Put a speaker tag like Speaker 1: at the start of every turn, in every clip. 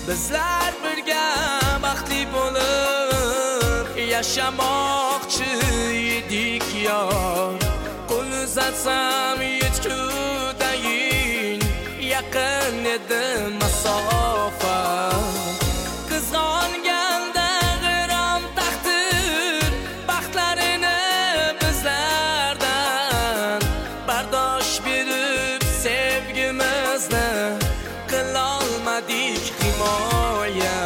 Speaker 1: Bizlar birga baxtli bo'lib yashamoqchi edik yor. Qo'l uzatsam yetgudayin, yaqin edi masofa. Qizg'onganda g'irom taqdir baxtlarini bizlardan bardosh berib sevgimizni qilolmadik himoya.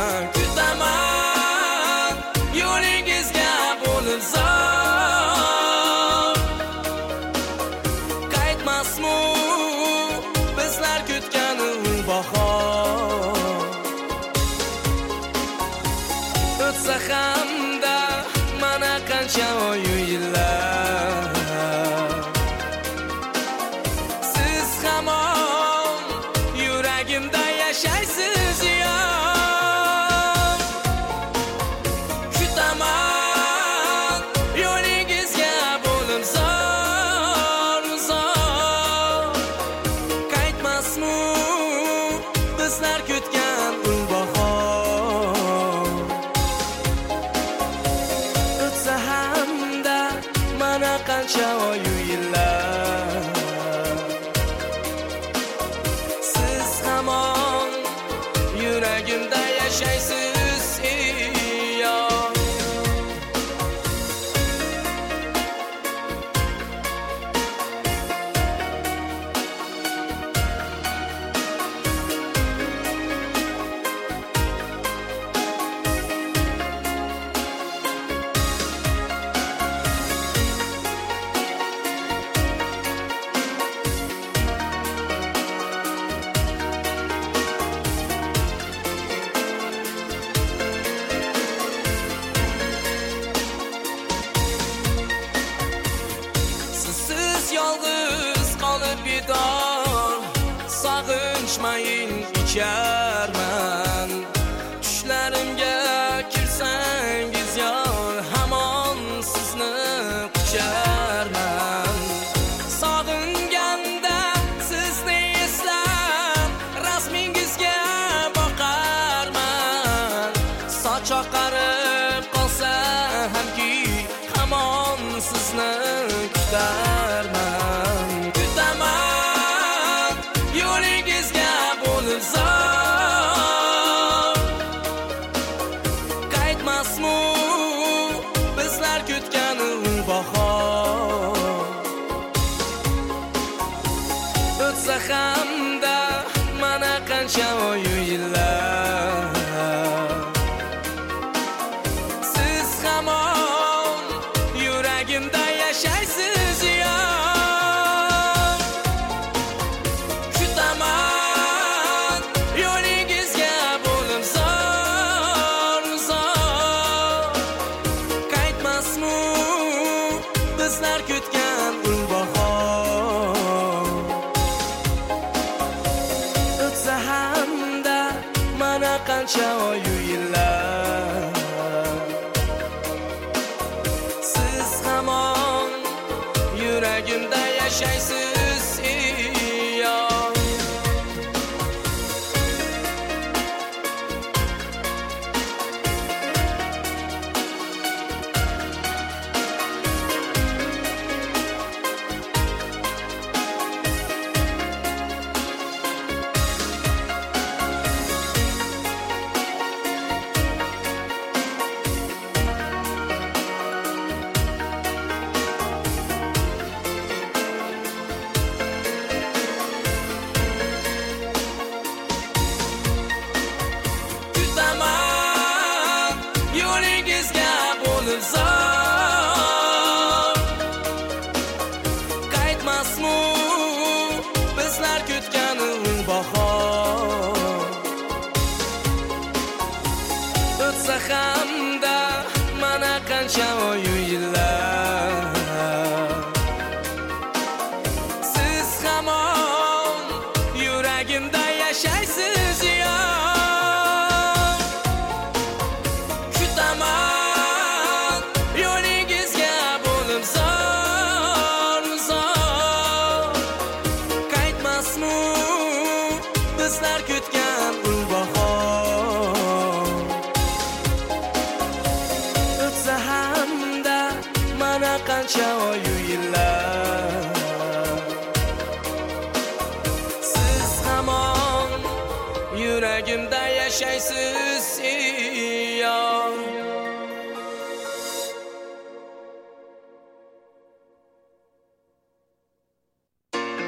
Speaker 1: Kutaman yo'lingizga bo'lib zor, qaytmasmu bizlar kutgan bahor. O'tsa hamda mana qancha oyu yillar, siz hamon yuragimda yashaysiz yor. Kutaman yo'lingizga bo'lib zor, zor, qaytmasmu bizlar kutgan bahor. O'tsa hamda mana qancha oyu yillar, siz hamon yuragimda yashaysiz yor. Sizsiz yolg'iz qolib bedor, sog'inchmayin icharman. Tushlarimga kirsangiz yor, hamon sizni qucharman. Sog'inganda sizni eslab rasmingizga boqarman. Soch oqarib qolsa hamki hamon sizni kutarman. Kutaman yo'lingizga bo'lib zor, qaytmasmu bizlar kutgan bahor. O'tsa hamda mana qancha oyu yillar, siz hamon yuragimda yashaysiz yor. Kutaman yo'lingizga bo'lib zor, zor, qaytmasmu bizlar kutgan bahor. O'tsa hamda mana qancha oyu yillar, siz hamon yuragimda yashaysiz yor. Kutaman yo'lingizga bo'lib zor, qaytmasmu bizlar kutgan bahor. O'tsa hamda mana qancha oyu yillar, siz hamon yuragimda yashaysiz yor. Kutaman yo'lingizga bo'lib zor, zor, qaytmasmu bizlar kutgan bahor. yashaysiz